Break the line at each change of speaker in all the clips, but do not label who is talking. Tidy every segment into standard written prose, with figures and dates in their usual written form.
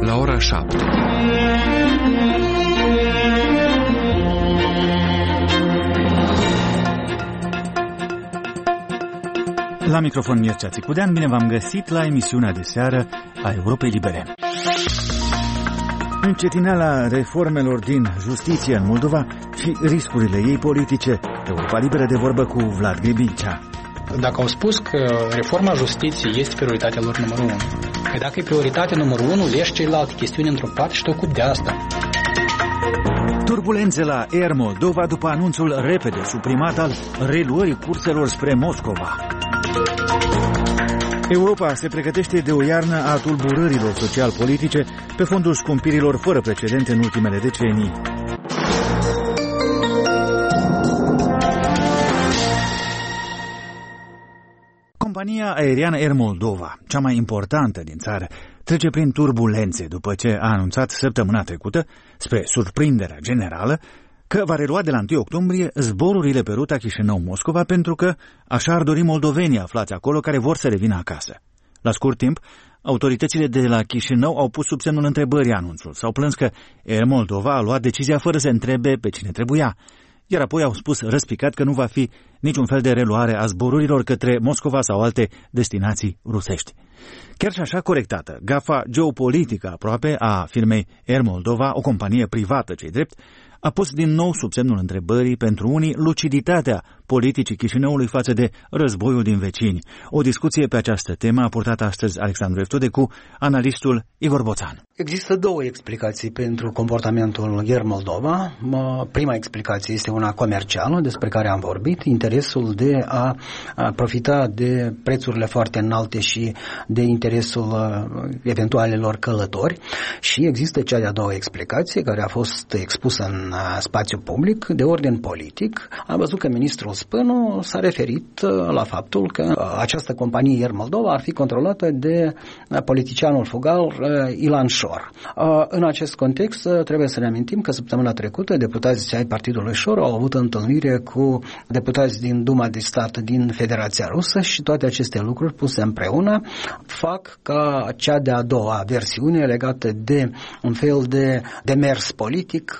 la ora 7.
La microfon Mircea Țicudean, bine v-am găsit la emisiunea de seară a Europei Libere. Încetineala reformelor din justiție în Moldova și riscurile ei politice. Europa Liberă de vorbă cu Vlad Gribincea.
Dacă au spus că reforma justiției este prioritatea lor numărul 1, că dacă e prioritatea numărul 1, leși celelalte chestiuni într-o parte și te ocupi de asta.
Turbulențe la Air Moldova după anunțul repede suprimat al reluării curselor spre Moscova. Europa se pregătește de o iarnă a tulburărilor social-politice pe fondul scumpirilor fără precedent în ultimele decenii. Compania aeriană Air Moldova, cea mai importantă din țară, trece prin turbulențe după ce a anunțat săptămâna trecută, spre surprinderea generală, că va relua de la 1 octombrie zborurile pe ruta Chișinău-Moscova pentru că așa ar dori moldovenii aflați acolo care vor să revină acasă. La scurt timp, autoritățile de la Chișinău au pus sub semnul întrebării anunțul. S-au plâns că Air Moldova a luat decizia fără să întrebe pe cine trebuia, iar apoi au spus răspicat că nu va fi niciun fel de reluare a zborurilor către Moscova sau alte destinații rusești. Chiar și așa corectată, gafa geopolitică aproape a firmei Air Moldova, o companie privată ce-i drept, a pus din nou sub semnul întrebării pentru unii luciditatea politicii Chișinăului față de războiul din vecini. O discuție pe această temă a purtat astăzi Alexandru Eftude cu analistul Igor Boțan.
Există două explicații pentru comportamentul Air Moldova. Prima explicație este una comercială, despre care am vorbit, interesul de a profita de prețurile foarte înalte și de interesul eventualelor călători. Și există cea de-a doua explicație, care a fost expusă în spațiu public, de ordin politic. Am văzut că ministrul Spânu s-a referit la faptul că această companie Air Moldova ar fi controlată de politicianul fugar Ilan Șor. În acest context trebuie să ne amintim că săptămâna trecută deputații ai Partidului Șor au avut întâlnire cu deputați din Duma de Stat din Federația Rusă și toate aceste lucruri puse împreună fac ca cea de-a doua versiune legată de un fel de demers politic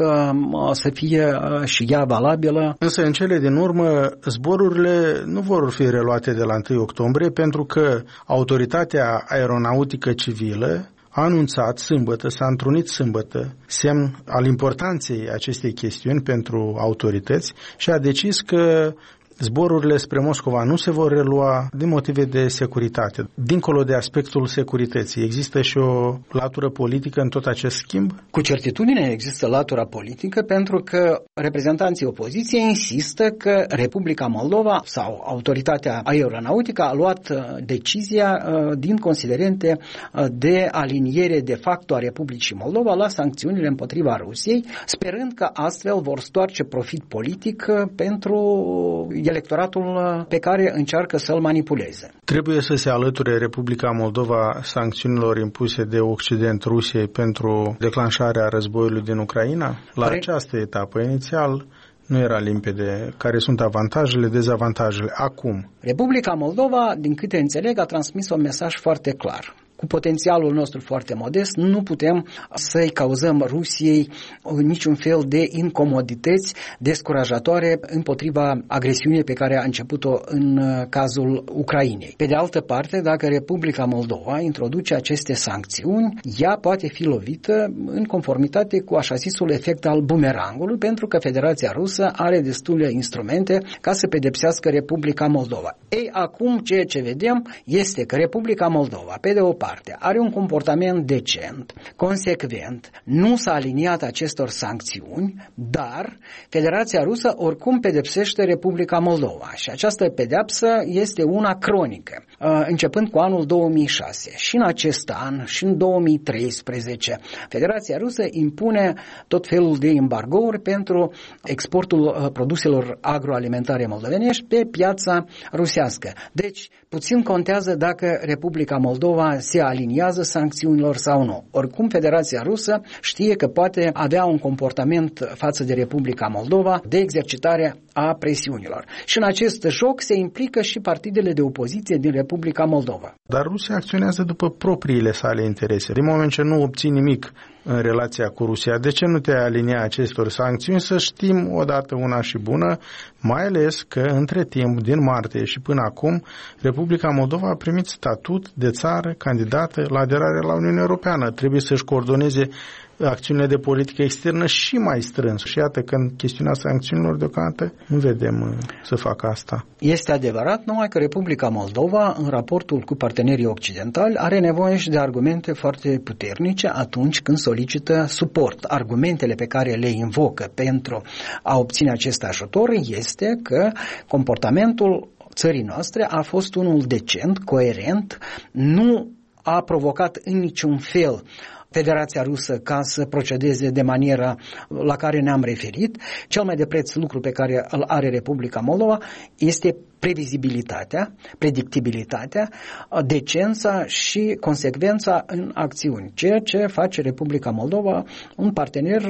să fie și ea valabilă.
Însă în cele din urmă zborurile nu vor fi reluate de la 1 octombrie pentru că Autoritatea Aeronautică Civilă a anunțat sâmbătă, s-a întrunit sâmbătă, semn al importanței acestei chestiuni pentru autorități și a decis că zborurile spre Moscova nu se vor relua din motive de securitate. Dincolo de aspectul securității, există și o latură politică în tot acest schimb?
Cu certitudine există latura politică pentru că reprezentanții opoziției insistă că Republica Moldova sau Autoritatea Aeronautică a luat decizia din considerente de aliniere de facto a Republicii Moldova la sancțiunile împotriva Rusiei, sperând că astfel vor stoarce profit politic pentru electoratul pe care încearcă să-l manipuleze.
Trebuie să se alăture Republica Moldova sancțiunilor impuse de Occident Rusiei pentru declanșarea războiului din Ucraina? La această etapă inițial nu era limpede care sunt avantajele, dezavantajele. Acum,
Republica Moldova, din câte înțeleg, a transmis un mesaj foarte clar. Cu potențialul nostru foarte modest, nu putem să-i cauzăm Rusiei niciun fel de incomodități descurajatoare împotriva agresiunii pe care a început-o în cazul Ucrainei. Pe de altă parte, dacă Republica Moldova introduce aceste sancțiuni, ea poate fi lovită în conformitate cu așa zisul efect al bumerangului, pentru că Federația Rusă are destule instrumente ca să pedepsească Republica Moldova. Ei, acum ceea ce vedem este că Republica Moldova, pe de o parte, are un comportament decent, consecvent, nu s-a aliniat acestor sancțiuni, dar Federația Rusă oricum pedepsește Republica Moldova și această pedeapsă este una cronică, începând cu anul 2006. Și în acest an, și în 2013, Federația Rusă impune tot felul de embargouri pentru exportul produselor agroalimentare moldovenești pe piața rusească. Deci, puțin contează dacă Republica Moldova se aliniază sancțiunilor sau nu. Oricum, Federația Rusă știe că poate avea un comportament față de Republica Moldova de exercitare a presiunilor. Și în acest joc se implică și partidele de opoziție din Republica Moldova.
Dar Rusia acționează după propriile sale interese. Din moment ce nu obții nimic în relația cu Rusia, de ce nu te alinia acestor sancțiuni? Să știm odată una și bună, mai ales că între timp, din martie și până acum, Republica Moldova a primit statut de țară candidată la aderare la Uniunea Europeană. Trebuie să-și coordoneze acțiunile de politică externă și mai strâns. Și iată că în chestiunea sancțiunilor deocamdată nu vedem să facă asta.
Este adevărat, numai că Republica Moldova, în raportul cu partenerii occidentali, are nevoie și de argumente foarte puternice atunci când solicită suport. Argumentele pe care le invocă pentru a obține acest ajutor este că comportamentul țării noastre a fost unul decent, coerent, nu a provocat în niciun fel Federația Rusă ca să procedeze de maniera la care ne-am referit. Cel mai de preț lucru pe care îl are Republica Moldova este previzibilitatea, predictibilitatea, decența și consecvența în acțiuni, ceea ce face Republica Moldova un partener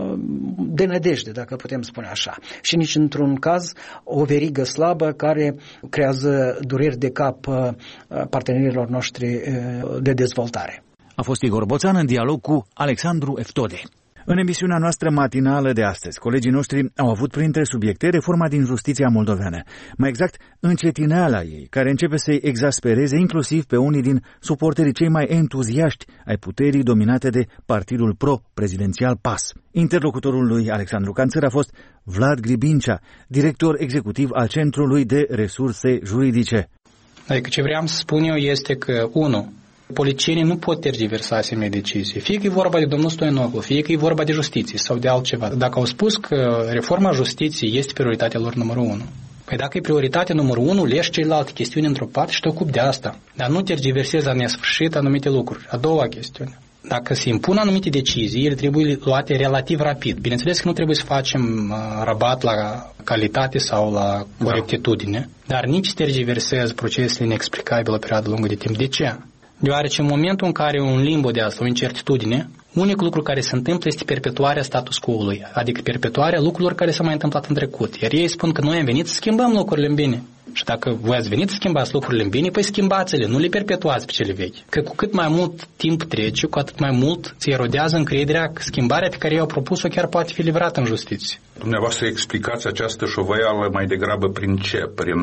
de nădejde, dacă putem spune așa, și nici într-un caz o verigă slabă care creează dureri de cap partenerilor noștri de dezvoltare.
A fost Igor Boțan în dialog cu Alexandru Eftode. În emisiunea noastră matinală de astăzi, colegii noștri au avut printre subiecte reforma din justiția moldoveană, mai exact încetineala ei, care începe să-i exaspereze inclusiv pe unii din suporterii cei mai entuziaști ai puterii dominate de partidul pro-prezidențial PAS. Interlocutorul lui Alexandru Canțăr a fost Vlad Gribincea, director executiv al Centrului de Resurse Juridice.
Adică ce vreau să spun eu este că, 1. Politicienii nu pot tergiversa asemenea decizii. Fie că e vorba de domnul Stoianoglu, fie că e vorba de justiție sau de altceva. Dacă au spus că reforma justiției este prioritatea lor numărul 1, păi dacă e prioritatea numărul 1, leși celelalte chestiuni într-o parte și te ocupi de asta. Dar nu tergiversezi la nesfârșit anumite lucruri. A doua chestiune. Dacă se impun anumite decizii, ele trebuie luate relativ rapid. Bineînțeles că nu trebuie să facem rabat la calitate sau la corectitudine, dar nici să tergiversezi procesele inexplicabile o perioadă lungă de timp. De ce? Deoarece în momentul în care un limbo de asta, o incertitudine, unicul lucru care se întâmplă este perpetuarea status quo-ului, adică perpetuarea lucrurilor care s-au mai întâmplat în trecut. Iar ei spun că noi am venit să schimbăm lucrurile în bine. Și dacă voi ați venit să schimbați lucrurile în bine, păi schimbați-le, nu le perpetuați pe cele vechi. Că cu cât mai mult timp trece, cu atât mai mult se erodează încrederea că schimbarea pe care ei au propus-o chiar poate fi livrată în justiție.
Dumneavoastră explicați această șovăială mai degrabă prin ce? Prin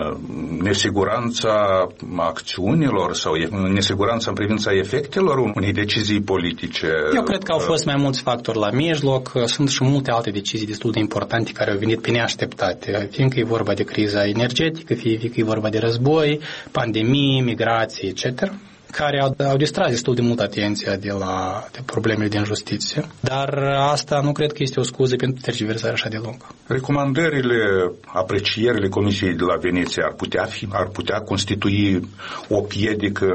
nesiguranța acțiunilor sau nesiguranța în privința efectelor unei decizii politice?
Eu cred că au fost mai mulți factori la mijloc, sunt și multe alte decizii destul de importante care au venit pe neașteptate, fiindcă e vorba de criza energetică, fie că e vorba de război, pandemii, migrație, etc., care au distras destul de mult atenția de problemele din justiție. Dar asta nu cred că este o scuză pentru tergiversarea așa de lungă.
Recomandările, aprecierile Comisiei de la Veneția ar putea constitui o piedică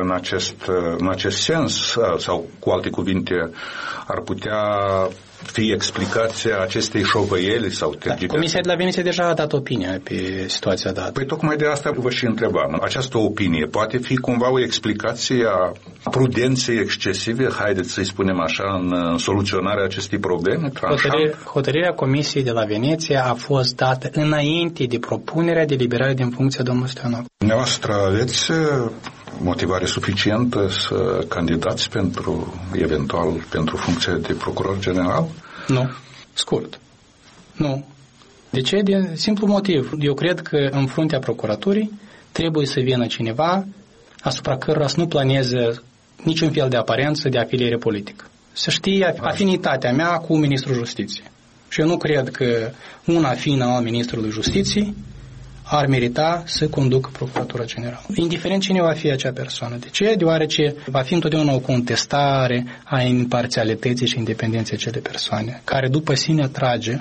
în acest sens? Sau, cu alte cuvinte, ar putea fi explicația acestei șovăieli sau tergiversări?
Comisia de la Veneția deja a dat opinia pe situația dată.
Păi tocmai de asta vă și întrebam. Această opinie poate fi cumva o explicație a prudenței excesive, haideți să-i spunem așa, în soluționarea acestei probleme?
Hotărârea Comisiei de la Veneția a fost dată înainte de propunerea de eliberare din funcție a domnului Stoianoglu.
Dumneavoastră aveți motivare suficientă să candidați eventual pentru funcția de procuror general?
Nu. Scurt. Nu. De ce? De simplu motiv. Eu cred că în fruntea procuraturii trebuie să vină cineva asupra cărora să nu planeze niciun fel de aparență de afiliere politică. Să știe afinitatea mea cu Ministrul Justiției. Și eu nu cred că un afin al Ministrului Justiției ar merita să conducă Procuratura Generală. Indiferent cine va fi acea persoană. De ce? Deoarece va fi întotdeauna o contestare a imparțialității și independenței acelei persoane, care după sine atrage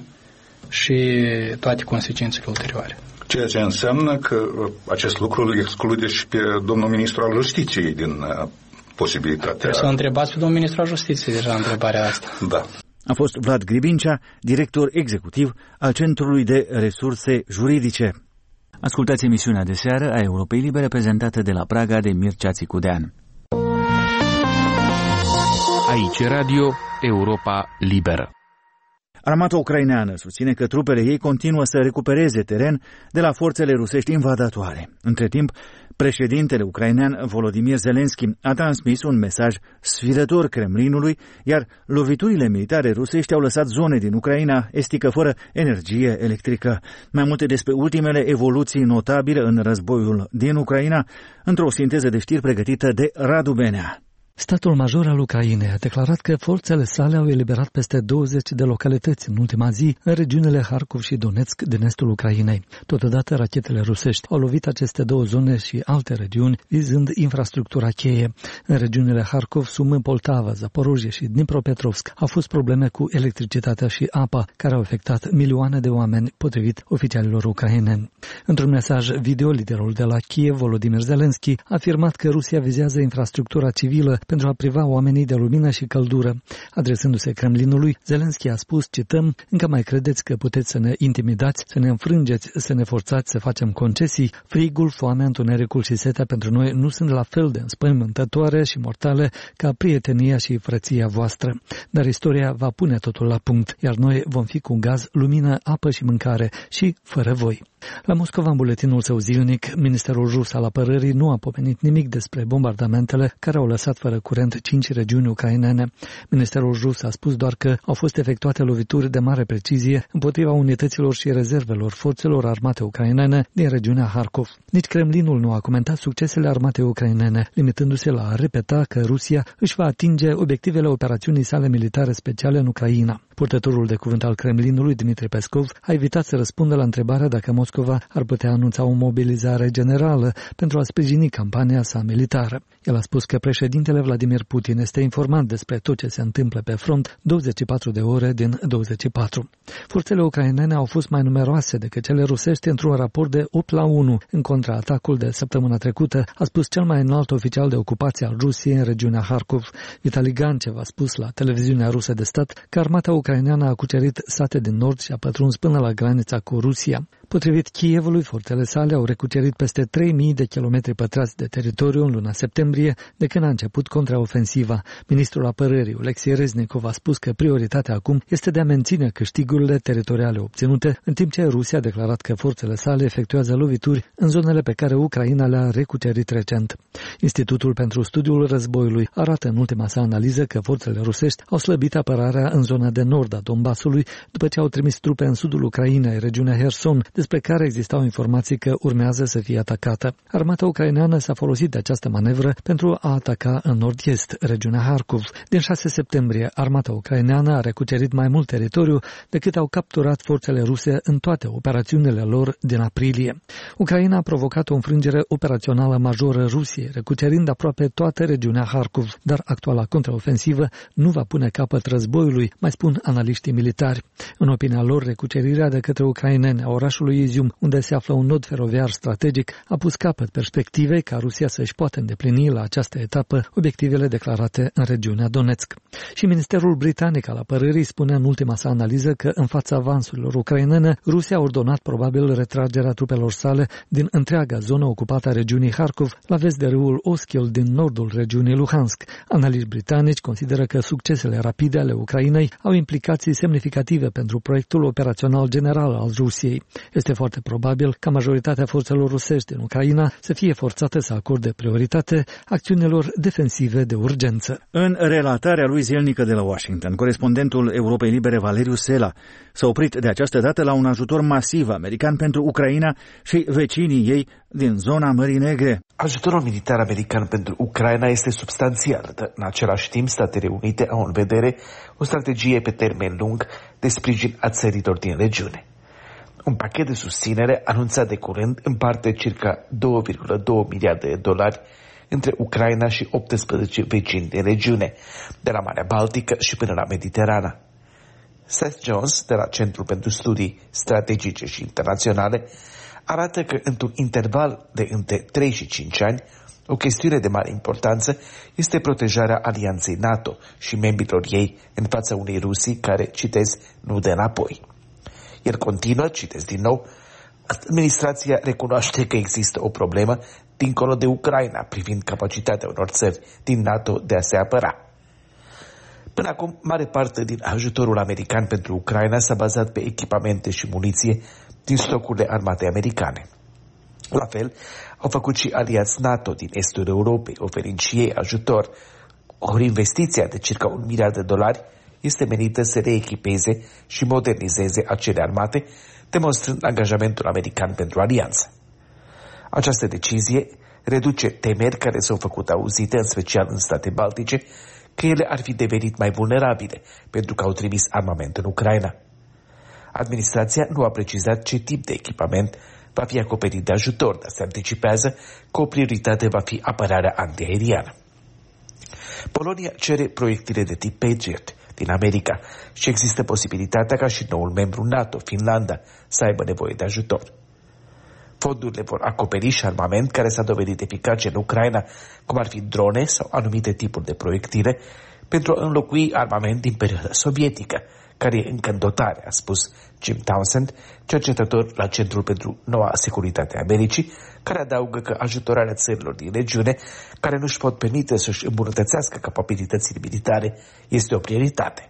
și toate consecințele ulterioare.
Ceea ce înseamnă că acest lucru îl exclude și pe domnul ministru al Justiției din posibilitatea...
Trebuie să o întrebați pe domnul ministru al Justiției deja întrebarea asta.
Da.
A fost Vlad Gribincea, director executiv al Centrului de Resurse Juridice. Ascultați emisiunea de seară a Europei Libere, prezentată de la Praga de Mircea Țicudean.
Aici Radio Europa Liberă.
Armata ucraineană susține că trupele ei continuă să recupereze teren de la forțele rusești invadatoare. Între timp, Președintele ucrainean Volodymyr Zelensky a transmis un mesaj sfidător Kremlinului, iar loviturile militare rusești au lăsat zone din Ucraina estică fără energie electrică. Mai multe despre ultimele evoluții notabile în războiul din Ucraina, într-o sinteză de știri pregătită de Radu Benea.
Statul major al Ucrainei a declarat că forțele sale au eliberat peste 20 de localități în ultima zi în regiunile Harkov și Donetsk din estul Ucrainei. Totodată, rachetele rusești au lovit aceste două zone și alte regiuni, vizând infrastructura cheie. În regiunile Harkov, Sumy, Poltava, Zaporozhye și Dnipropetrovsk au fost probleme cu electricitatea și apa, care au afectat milioane de oameni, potrivit oficialilor ucraineni. Într-un mesaj video, liderul de la Kiev, Volodymyr Zelensky, a afirmat că Rusia vizează infrastructura civilă pentru a priva oamenii de lumină și căldură. Adresându-se Kremlinului, Zelensky a spus, cităm, încă mai credeți că puteți să ne intimidați, să ne înfrângeți, să ne forțați să facem concesii? Frigul, foamea, întunericul și setea pentru noi nu sunt la fel de înspăimântătoare și mortale ca prietenia și frăția voastră. Dar istoria va pune totul la punct, iar noi vom fi cu gaz, lumină, apă și mâncare și fără voi. La Moscova, în buletinul său zilnic, Ministerul Rus al Apărării nu a pomenit nimic despre bombardamentele care au lăsat fără curent 5 regiuni ucrainene. Ministerul Rus a spus doar că au fost efectuate lovituri de mare precizie împotriva unităților și rezervelor forțelor armate ucrainene din regiunea Harkov. Nici Kremlinul nu a comentat succesele armatei ucrainene, limitându-se la a repeta că Rusia își va atinge obiectivele operațiunii sale militare speciale în Ucraina. Purtătorul de cuvânt al Kremlinului, Dmitri Peskov, a evitat să răspundă la întrebarea dacă Moscova ar putea anunța o mobilizare generală pentru a sprijini campania sa militară. El a spus că președintele Vladimir Putin este informat despre tot ce se întâmplă pe front 24 de ore din 24. Forțele ucrainene au fost mai numeroase decât cele rusești într-un raport de 8-1 în contraatacul de săptămâna trecută, a spus cel mai înalt oficial de ocupație al Rusiei în regiunea Harkov. Vitali Gancev a spus la televiziunea rusă de stat că armata ucraineană a cucerit sate din nord și a pătruns până la granița cu Rusia. Potrivit Kievului, forțele sale au recucerit peste 3.000 de kilometri pătrați de teritoriu în luna septembrie, de când a început contraofensiva. Ministrul Apărării, Oleksiy Reznikov, a spus că prioritatea acum este de a menține câștigurile teritoriale obținute, în timp ce Rusia a declarat că forțele sale efectuează lovituri în zonele pe care Ucraina le-a recucerit recent. Institutul pentru Studiul Războiului arată în ultima sa analiză că forțele rusești au slăbit apărarea în zona de nord a Donbasului, după ce au trimis trupe în sudul Ucrainei, regiunea Herson, despre care existau informații că urmează să fie atacată. Armata ucraineană s-a folosit de această manevră pentru a ataca în nord-est, regiunea Harkov. Din 6 septembrie, armata ucraineană a recucerit mai mult teritoriu decât au capturat forțele ruse în toate operațiunile lor din aprilie. Ucraina a provocat o înfrângere operațională majoră Rusiei, recucerind aproape toată regiunea Harkov, dar actuala contraofensivă nu va pune capăt războiului, mai spun analiștii militari. În opinia lor, recucerirea de către ucraineni a orașului Izium, unde se află un nod feroviar strategic, a pus capăt perspectivei ca Rusia să-și poată îndeplini la această etapă obiectivele declarate în regiunea Donetsk. Și Ministerul Britanic al Apărării spune în ultima sa analiză că în fața avansurilor ucrainene, Rusia a ordonat probabil retragerea trupelor sale din întreaga zonă ocupată a regiunii Harkov, la vest de râul Oskil din nordul regiunii Luhansk. Analiști britanici consideră că succesele rapide ale Ucrainei au implicații semnificative pentru proiectul operațional general al Rusiei. Este foarte probabil ca majoritatea forțelor rusești din Ucraina să fie forțate să acorde prioritate acțiunilor defensive de urgență.
În relatarea lui zilnică de la Washington, corespondentul Europei Libere Valeriu Sela s-a oprit de această dată la un ajutor masiv american pentru Ucraina și vecinii ei din zona Mării Negre.
Ajutorul militar american pentru Ucraina este substanțial, dar în același timp Statele Unite au în vedere o strategie pe termen lung de sprijin a țărilor din regiune. Un pachet de susținere anunțat de curând împarte circa 2,2 miliarde de dolari între Ucraina și 18 vecini din regiune, de la Marea Baltică și până la Mediterana. Seth Jones, de la Centrul pentru Studii Strategice și Internaționale, arată că într-un interval de între 3 și 5 ani, o chestiune de mare importanță este protejarea alianței NATO și membrilor ei în fața unei Rusii care, citez, nu dă înapoi. El continuă, citesc din nou, administrația recunoaște că există o problemă dincolo de Ucraina privind capacitatea unor țări din NATO de a se apăra. Până acum, mare parte din ajutorul american pentru Ucraina s-a bazat pe echipamente și muniție din stocurile armatei americane. La fel au făcut și aliați NATO din estul Europei, oferind și ei ajutor. Ori investiția de circa $1 miliard este menită să reechipeze și modernizeze acele armate, demonstrând angajamentul american pentru alianță. Această decizie reduce temeri care s-au făcut auzite, în special în state baltice, că ele ar fi devenit mai vulnerabile pentru că au trimis armament în Ucraina. Administrația nu a precizat ce tip de echipament va fi acoperit de ajutor, dar se anticipează că o prioritate va fi apărarea antiaeriană. Polonia cere proiectile de tip Patriot din America și există posibilitatea ca și noul membru NATO, Finlanda, să aibă nevoie de ajutor. Fondurile vor acoperi și armament care s-a dovedit eficace în Ucraina, cum ar fi drone sau anumite tipuri de proiectile, pentru a înlocui armament din perioada sovietică, care e încă în dotare, a spus Jim Townsend, cercetător la Centrul pentru Noua Securitate a Americii, care adaugă că ajutorarea țărilor din regiune, care nu-și pot permite să-și îmbunătățească capabilitățile militare, este o prioritate.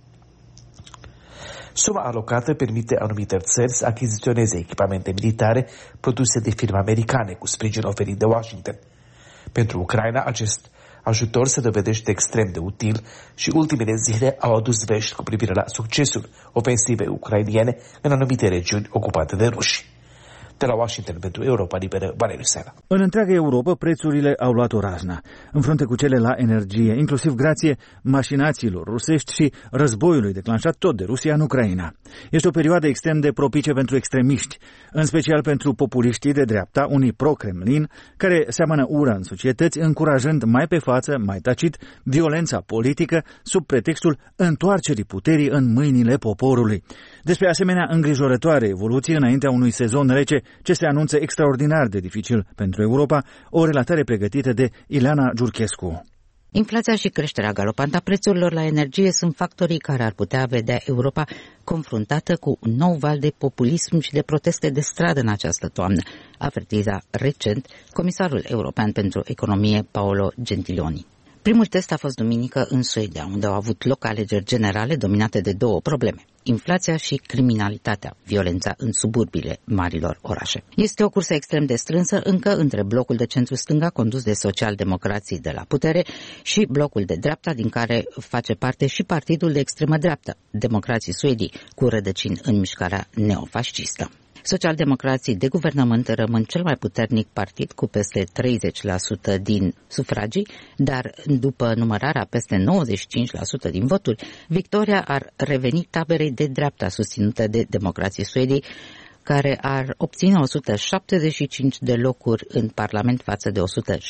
Suma alocată permite anumitor țări să achiziționeze echipamente militare produse de firme americane cu sprijin oferit de Washington. Pentru Ucraina, acest ajutor se dovedește extrem de util și ultimele zile au adus vești cu privire la succesul ofensivei ucrainiene în anumite regiuni ocupate de ruși. De la Washington pentru Europa Liberă, Valeriu Sela.
În întreaga Europa, prețurile au luat o razna, în frunte cu cele la energie, inclusiv grație mașinațiilor rusești și războiului declanșat tot de Rusia în Ucraina. Este o perioadă extrem de propice pentru extremiști, în special pentru populiștii de dreapta, unii pro-Kremlin, care seamănă ură în societăți, încurajând mai pe față, mai tacit, violența politică sub pretextul întoarcerii puterii în mâinile poporului. Despre asemenea îngrijorătoare evoluție înaintea unui sezon rece ce se anunță extraordinar de dificil pentru Europa, o relatare pregătită de Ileana Giurchescu.
Inflația și creșterea galopantă a prețurilor la energie sunt factorii care ar putea vedea Europa confruntată cu un nou val de populism și de proteste de stradă în această toamnă, avertiza recent Comisarul European pentru Economie Paolo Gentiloni. Primul test a fost duminică în Suedia, unde au avut loc alegeri generale dominate de două probleme: inflația și criminalitatea, violența în suburbiile marilor orașe. Este o cursă extrem de strânsă încă între blocul de centru-stânga condus de social-democrații de la putere și blocul de dreapta, din care face parte și partidul de extremă dreaptă, Democrații Suedii, cu rădăcini în mișcarea neofascistă. Socialdemocrații de guvernământ rămân cel mai puternic partid cu peste 30% din sufragii, dar după numărarea peste 95% din voturi, victoria ar reveni taberei de dreapta susținută de Democrații Suedii, care ar obține 175 de locuri în Parlament față de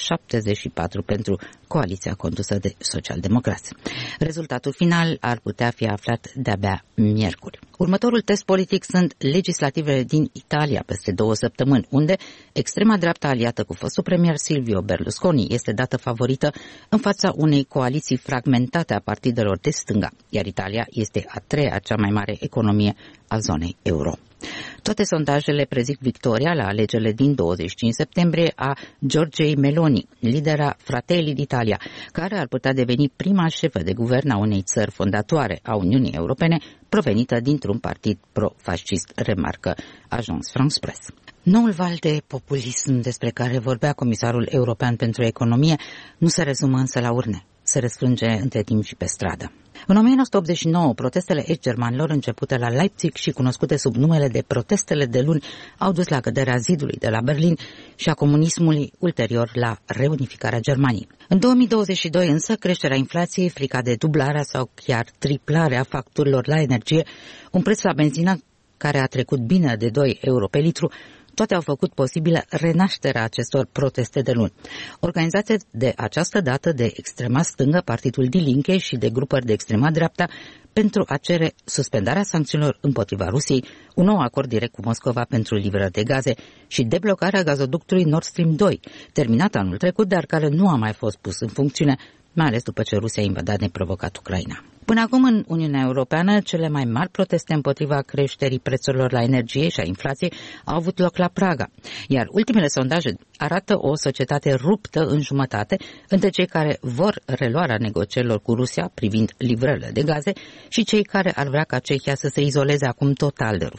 174 pentru coaliția condusă de socialdemocrați. Rezultatul final ar putea fi aflat de-abia miercuri. Următorul test politic sunt legislativele din Italia peste 2 săptămâni, unde extrema dreaptă aliată cu fostul premier Silvio Berlusconi este dată favorită în fața unei coaliții fragmentate a partidelor de stânga, iar Italia este a treia cea mai mare economie a zonei euro. Toate sondajele prezic victoria la alegerile din 25 septembrie a Giorgiei Meloni, lidera Fratelli d'Italia, care ar putea deveni prima șefă de guvern a unei țări fondatoare a Uniunii Europene, provenită dintr-un partid pro-fascist, remarcă Agence France Presse. Noul val de populism despre care vorbea Comisarul European pentru Economie nu se rezumă însă la urne, se răsfrânge între timp și pe stradă. În 1989, protestele est-germanilor începute la Leipzig și cunoscute sub numele de protestele de luni au dus la căderea zidului de la Berlin și a comunismului, ulterior la reunificarea Germaniei. În 2022 însă, creșterea inflației, frica de dublarea sau chiar triplarea facturilor la energie, un preț la benzină care a trecut bine de 2 euro pe litru, toate au făcut posibilă renașterea acestor proteste de luni. Organizate de această dată de extrema stângă, Partidul Die Linke și de grupări de extrema dreapta, pentru a cere suspendarea sancțiunilor împotriva Rusiei, un nou acord direct cu Moscova pentru livrări de gaze și deblocarea gazoductului Nord Stream 2, terminat anul trecut, dar care nu a mai fost pus în funcțiune, mai ales după ce Rusia a invadat neprovocat Ucraina. Până acum, în Uniunea Europeană, cele mai mari proteste împotriva creșterii prețurilor la energie și a inflației au avut loc la Praga, iar ultimele sondaje arată o societate ruptă în jumătate între cei care vor reluarea negocierilor cu Rusia privind livrările de gaze și cei care ar vrea ca Cehia să se izoleze acum total de Rusia.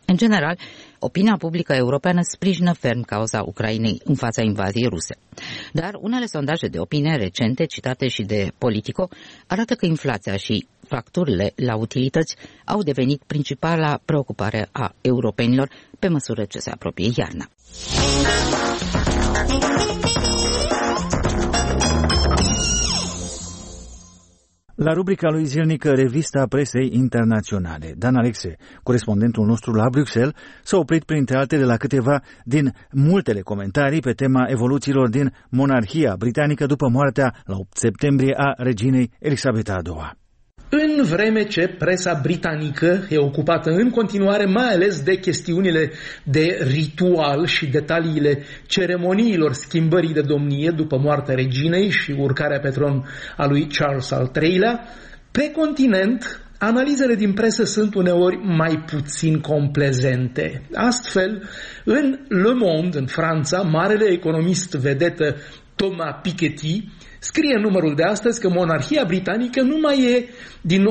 În general, opinia publică europeană sprijină ferm cauza Ucrainei în fața invaziei ruse. Dar unele sondaje de opinie recente, citate și de Politico, arată că inflația și facturile la utilități au devenit principala preocupare a europenilor pe măsură ce se apropie iarna.
La rubrica lui zilnică Revista Presei Internaționale, Dan Alexe, corespondentul nostru la Bruxelles, s-a oprit printre altele la câteva din multele comentarii pe tema evoluțiilor din monarhia britanică după moartea la 8 septembrie a reginei Elisabeta II.
În vreme ce presa britanică e ocupată în continuare mai ales de chestiunile de ritual și detaliile ceremoniilor schimbării de domnie după moartea reginei și urcarea pe tron a lui Charles al III-lea, pe continent analizele din presă sunt uneori mai puțin complezente. Astfel, în Le Monde, în Franța, marele economist vedetă Thomas Piketty scrie în numărul de astăzi că monarhia britanică nu mai e din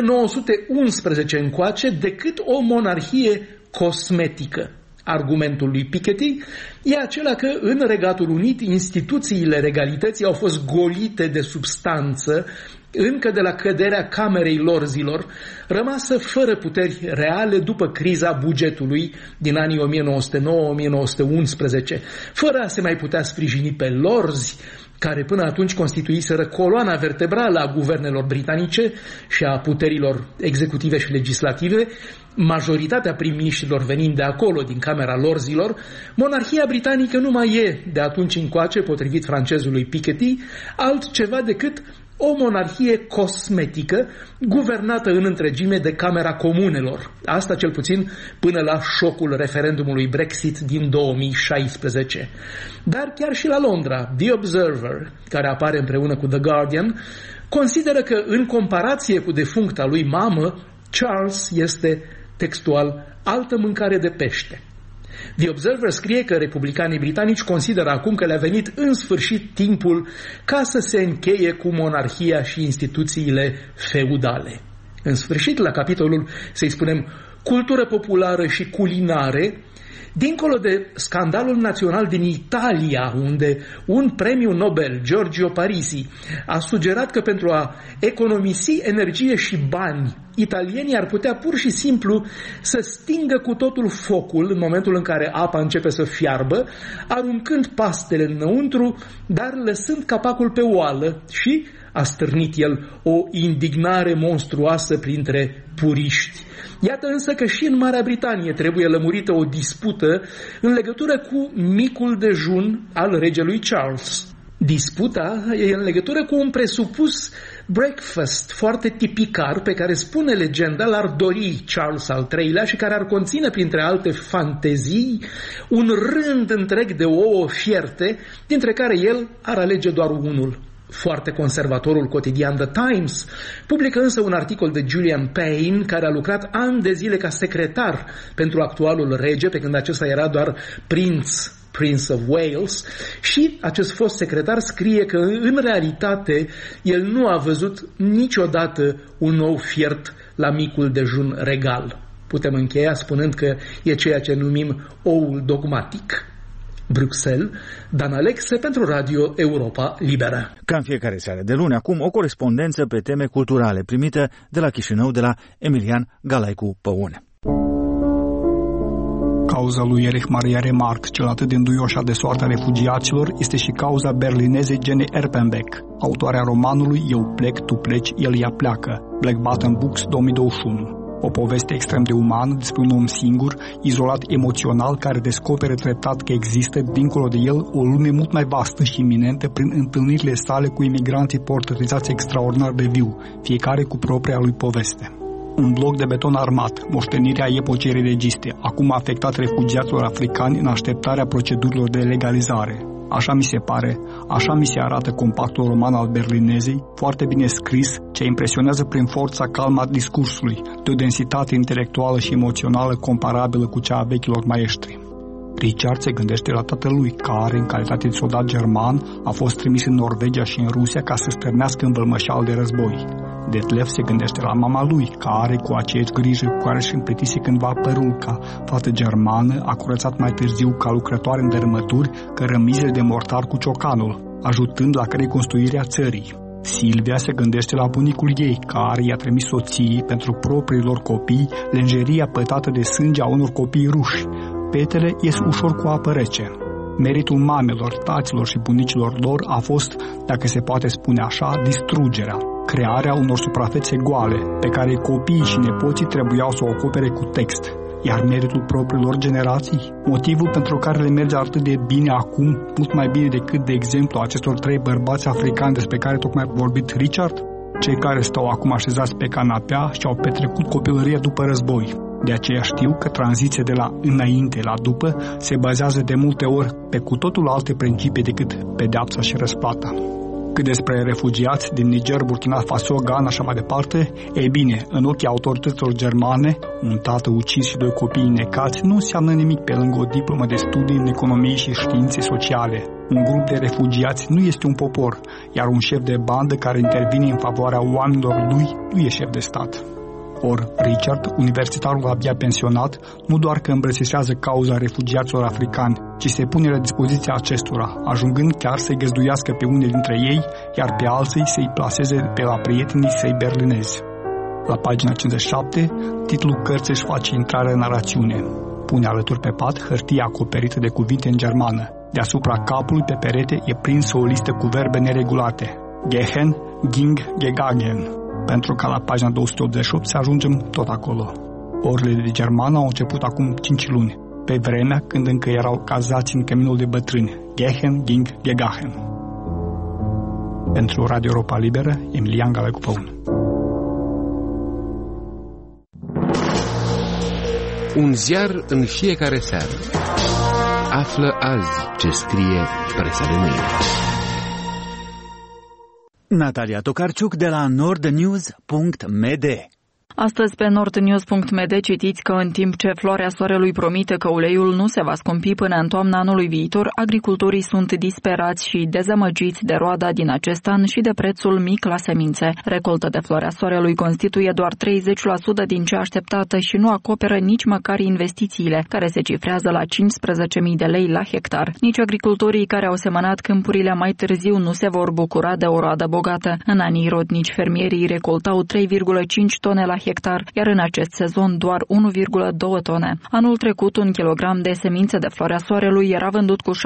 1911 încoace decât o monarhie cosmetică. Argumentul lui Piketty e acela că în Regatul Unit instituțiile regalității au fost golite de substanță încă de la căderea Camerei Lorzilor, rămasă fără puteri reale după criza bugetului din anii 1909-1911, fără a se mai putea sprijini pe lorzi, care până atunci constituiseră coloana vertebrală a guvernelor britanice și a puterilor executive și legislative, majoritatea prim-miniștrilor venind de acolo, din Camera Lorzilor, monarhia britanică nu mai e de atunci încoace, potrivit francezului Piketty, altceva decât o monarhie cosmetică guvernată în întregime de Camera Comunelor. Asta cel puțin până la șocul referendumului Brexit din 2016. Dar chiar și la Londra, The Observer, care apare împreună cu The Guardian, consideră că în comparație cu defuncta lui mamă, Charles este textual altă mâncare de pește. The Observer scrie că republicanii britanici consideră acum că le-a venit în sfârșit timpul ca să se încheie cu monarhia și instituțiile feudale. În sfârșit, la capitolul, să-i spunem, cultură populară și culinare, dincolo de scandalul național din Italia, unde un premiu Nobel, Giorgio Parisi, a sugerat că pentru a economisi energie și bani, italienii ar putea pur și simplu să stingă cu totul focul în momentul în care apa începe să fiarbă, aruncând pastele înăuntru, dar lăsând capacul pe oală și a stârnit el o indignare monstruoasă printre puriști. Iată însă că și în Marea Britanie trebuie lămurită o dispută în legătură cu micul dejun al regelui Charles. Disputa e în legătură cu un presupus breakfast foarte tipicar pe care, spune legenda, l-ar dori Charles al III-lea și care ar conține, printre alte fantezii, un rând întreg de ouă fierte, dintre care el ar alege doar unul. Foarte conservatorul cotidian The Times publică însă un articol de Julian Payne, care a lucrat ani de zile ca secretar pentru actualul rege, pe când acesta era doar Prince of Wales, și acest fost secretar scrie că în realitate el nu a văzut niciodată un nou fiert la micul dejun regal. Putem încheia spunând că e ceea ce numim oul dogmatic. Bruxelles, Dan Alexe pentru Radio Europa Liberă.
Ca în fiecare seară de luni, acum o corespondență pe teme culturale primită de la Chișinău de la Emilian Galaicu Păune.
Cauza lui Erich Maria Remarque, cel atât de înduioșat de soarta refugiaților, este și cauza berlinezei Jenny Erpenbeck, autoarea romanului Eu plec, tu pleci, el ea pleacă, Black Button Books 2021. O poveste extrem de umană despre un om singur, izolat emoțional, care descoperă treptat că există, dincolo de el, o lume mult mai vastă și iminentă prin întâlnirile sale cu imigranții portretizați extraordinar de viu, fiecare cu propria lui poveste. Un bloc de beton armat, moștenirea epocii registe, acum afectat refugiaților africani în așteptarea procedurilor de legalizare. Așa mi se pare, așa mi se arată compactul roman al berlinezei, foarte bine scris, ce impresionează prin forța calmă a discursului, de o densitate intelectuală și emoțională comparabilă cu cea a vechilor maestri. Richard se gândește la tatălui, care, în calitate de soldat german, a fost trimis în Norvegia și în Rusia ca să stârnească învălmășeală de război. Detlev se gândește la mama lui, care, cu aceeași grijă cu care își împletise cândva părul ca fată germană, a curățat mai târziu ca lucrătoare în dărâmături cărămizile de mortar cu ciocanul, ajutând la reconstruirea țării. Silvia se gândește la bunicul ei, care i-a trimis soției pentru propriilor copii lenjeria pătată de sânge a unor copii ruși. Petele ies ușor cu apă rece. Meritul mamelor, taților și bunicilor lor a fost, dacă se poate spune așa, distrugerea, crearea unor suprafețe goale, pe care copiii și nepoții trebuiau să o acopere cu text. Iar meritul propriilor generații? Motivul pentru care le merge atât de bine acum, mult mai bine decât, de exemplu, acestor 3 bărbați africani despre care tocmai a vorbit Richard? Cei care stau acum așezați pe canapea și au petrecut copilăria după război. De aceea știu că tranziția de la înainte la după se bazează de multe ori pe cu totul alte principii decât pedeapsa și răsplata. Cât despre refugiați din Niger, Burkina Faso, Ghana și mai departe, ei bine, în ochii autorităților germane, un tată ucis și 2 copii necați nu înseamnă nimic pe lângă o diplomă de studii în economie și științe sociale. Un grup de refugiați nu este un popor, iar un șef de bandă care intervine în favoarea oamenilor lui nu e șef de stat. Or, Richard, universitarul abia pensionat, nu doar că îmbrățișează cauza refugiaților africani, ci se pune la dispoziția acestora, ajungând chiar să-i găzduiască pe unii dintre ei, iar pe alții să-i plaseze pe la prietenii săi berlinezi. La pagina 57, titlul cărții își face intrare în narațiune. Pune alături pe pat hârtia acoperită de cuvinte în germană. Deasupra capului pe perete e prinsă o listă cu verbe neregulate. Gehen, ging, gegangen. Pentru ca la pagina 288 să ajungem tot acolo. Orele de germană au început acum 5 luni, pe vremea când încă erau cazați în căminul de bătrâni. Gehen, ging, gegahen. Pentru Radio Europa Liberă, Emilian Galecu-Păun.
Un ziar în fiecare seară. Află azi ce scrie presa de mâine.
Natalia Tokarciuc de la nordnews.md.
Astăzi pe nordnews.md citiți că în timp ce floarea soarelui promite că uleiul nu se va scumpi până în toamna anului viitor, agricultorii sunt disperați și dezamăgiți de roada din acest an și de prețul mic la semințe. Recolta de floarea soarelui constituie doar 30% din cea așteptată și nu acoperă nici măcar investițiile, care se cifrează la 15.000 de lei la hectar. Nici agricultorii care au semănat câmpurile mai târziu nu se vor bucura de o roadă bogată. În anii rodnici, fermierii recoltau 3,5 tone la hectar, iar în acest sezon doar 1,2 tone. Anul trecut, un kilogram de semințe de floarea soarelui era vândut cu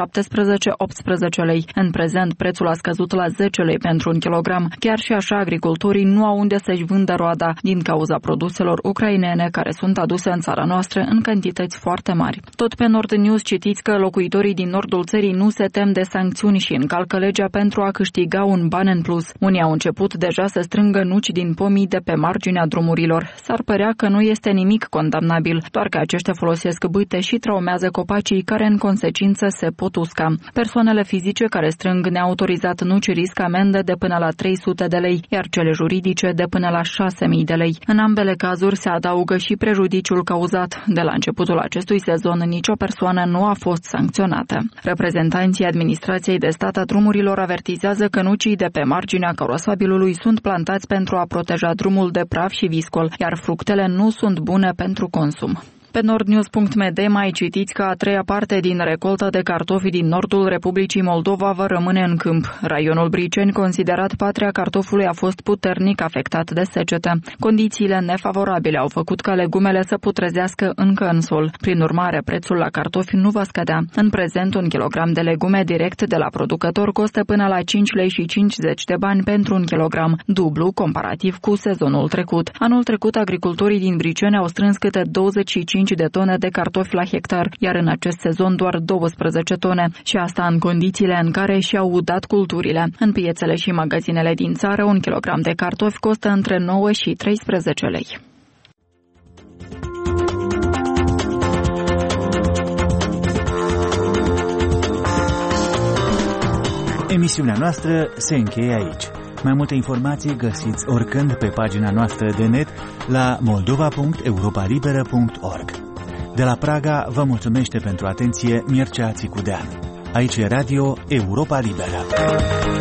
17-18 lei. În prezent, prețul a scăzut la 10 lei pentru un kilogram. Chiar și așa, agricultorii nu au unde să-și vândă roada din cauza produselor ucrainene care sunt aduse în țara noastră în cantități foarte mari. Tot pe Nord News citiți că locuitorii din nordul țării nu se tem de sancțiuni și încalcă legea pentru a câștiga un ban în plus. Unii au început deja să strângă nuci din pomii de pe marginea drumurilor. S-ar părea că nu este nimic condamnabil, doar că aceștia folosesc bâte și traumează copacii care în consecință se pot usca. Persoanele fizice care strâng neautorizat nuci riscă amendă de până la 300 de lei, iar cele juridice de până la 6.000 de lei. În ambele cazuri se adaugă și prejudiciul cauzat. De la începutul acestui sezon, nicio persoană nu a fost sancționată. Reprezentanții administrației de stat a drumurilor avertizează că nucii de pe marginea carosabilului sunt plantați pentru a proteja drumul de praf și viscol, iar fructele nu sunt bune pentru consum. Pe nordnews.md mai citiți că a treia parte din recolta de cartofi din nordul Republicii Moldova va rămâne în câmp. Raionul Briceni, considerat patria cartofului, a fost puternic afectat de secetă. Condițiile nefavorabile au făcut ca legumele să putrezească încă în sol. Prin urmare, prețul la cartofi nu va scădea. În prezent, un kilogram de legume direct de la producător costă până la 5 lei și 50 de bani pentru un kilogram, dublu comparativ cu sezonul trecut. Anul trecut, agricultorii din Briceni au strâns câte 25 de tone de cartofi la hectar, iar în acest sezon doar 12 tone, și asta în condițiile în care și-au udat culturile. În piețele și magazinele din țară, un kilogram de cartofi costă între 9 și 13 lei.
Emisiunea noastră se încheie aici. Mai multe informații găsiți oricând pe pagina noastră de net la moldova.europalibera.org. De la Praga vă mulțumește pentru atenție Mircea Țicudean. Aici e Radio Europa Liberă.